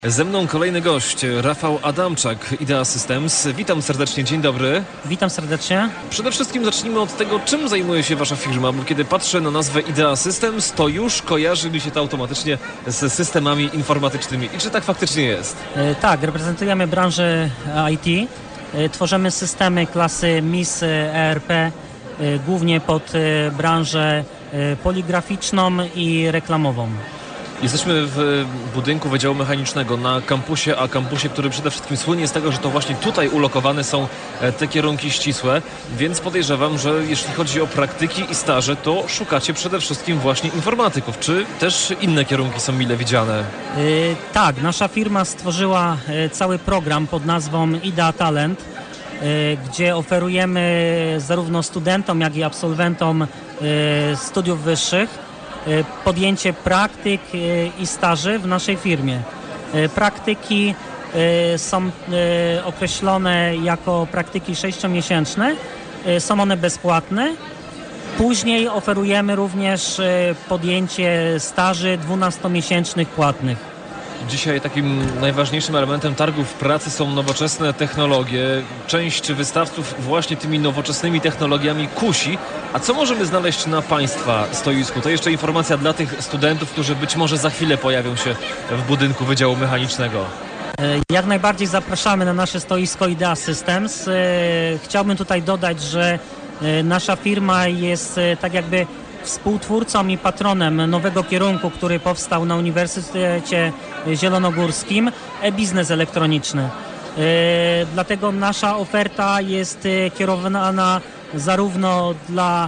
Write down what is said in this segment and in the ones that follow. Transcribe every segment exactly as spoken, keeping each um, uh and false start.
Ze mną kolejny gość, Rafał Adamczak, Idea Systems. Witam serdecznie, dzień dobry. Witam serdecznie. Przede wszystkim zacznijmy od tego, czym zajmuje się wasza firma, bo kiedy patrzę na nazwę Idea Systems, to już kojarzy mi się to automatycznie z systemami informatycznymi. I czy tak faktycznie jest? E, tak, reprezentujemy branżę I T. E, tworzymy systemy klasy M I S, E R P, e, głównie pod e, branżę e, poligraficzną i reklamową. Jesteśmy w budynku Wydziału Mechanicznego na kampusie, a kampusie, który przede wszystkim słynie z tego, że to właśnie tutaj ulokowane są te kierunki ścisłe, więc podejrzewam, że jeśli chodzi o praktyki i staże, to szukacie przede wszystkim właśnie informatyków. Czy też inne kierunki są mile widziane? E, tak, nasza firma stworzyła e, cały program pod nazwą Idea Talent, e, gdzie oferujemy zarówno studentom, jak i absolwentom e, studiów wyższych podjęcie praktyk i staży w naszej firmie. Praktyki są określone jako praktyki sześciomiesięczne, są one bezpłatne. Później oferujemy również podjęcie staży dwunastomiesięcznych płatnych. Dzisiaj takim najważniejszym elementem targów pracy są nowoczesne technologie. Część wystawców właśnie tymi nowoczesnymi technologiami kusi. A co możemy znaleźć na Państwa stoisku? To jeszcze informacja dla tych studentów, którzy być może za chwilę pojawią się w budynku Wydziału Mechanicznego. Jak najbardziej zapraszamy na nasze stoisko Idea Systems. Chciałbym tutaj dodać, że nasza firma jest tak jakby współtwórcą i patronem nowego kierunku, który powstał na Uniwersytecie Zielonogórskim, e-biznes elektroniczny. E, dlatego nasza oferta jest kierowana zarówno dla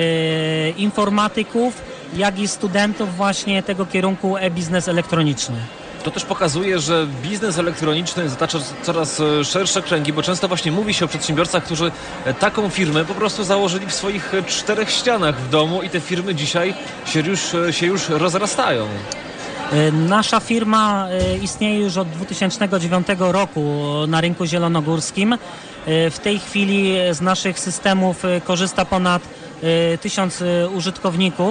e, informatyków, jak i studentów właśnie tego kierunku e-biznes elektroniczny. To też pokazuje, że biznes elektroniczny zatacza coraz szersze kręgi, bo często właśnie mówi się o przedsiębiorcach, którzy taką firmę po prostu założyli w swoich czterech ścianach w domu i te firmy dzisiaj się już, się już rozrastają. Nasza firma istnieje już od dwa tysiące dziewiątego roku na rynku zielonogórskim. W tej chwili z naszych systemów korzysta ponad tysiąc użytkowników.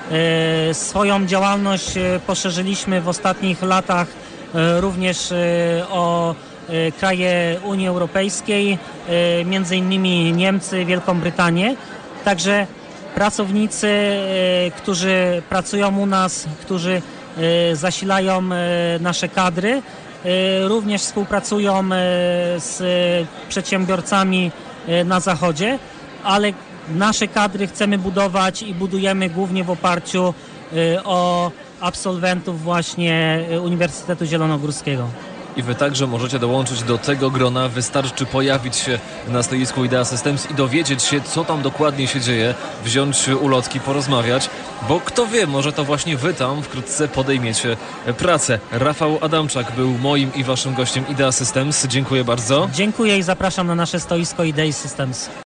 Swoją działalność poszerzyliśmy w ostatnich latach również o kraje Unii Europejskiej, między innymi Niemcy, Wielką Brytanię. Także pracownicy, którzy pracują u nas, którzy zasilają nasze kadry, również współpracują z przedsiębiorcami na Zachodzie, ale nasze kadry chcemy budować i budujemy głównie w oparciu o absolwentów właśnie Uniwersytetu Zielonogórskiego. I wy także możecie dołączyć do tego grona. Wystarczy pojawić się na stoisku Idea Systems i dowiedzieć się, co tam dokładnie się dzieje, wziąć ulotki, porozmawiać, bo kto wie, może to właśnie wy tam wkrótce podejmiecie pracę. Rafał Adamczak był moim i waszym gościem Idea Systems. Dziękuję bardzo. Dziękuję i zapraszam na nasze stoisko Idea Systems.